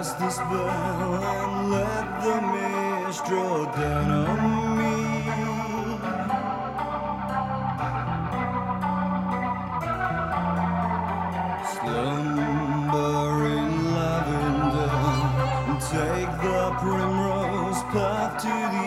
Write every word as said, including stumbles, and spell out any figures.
cast the spell and let the mist draw down on me. Slumber in lavender, take the primrose path to the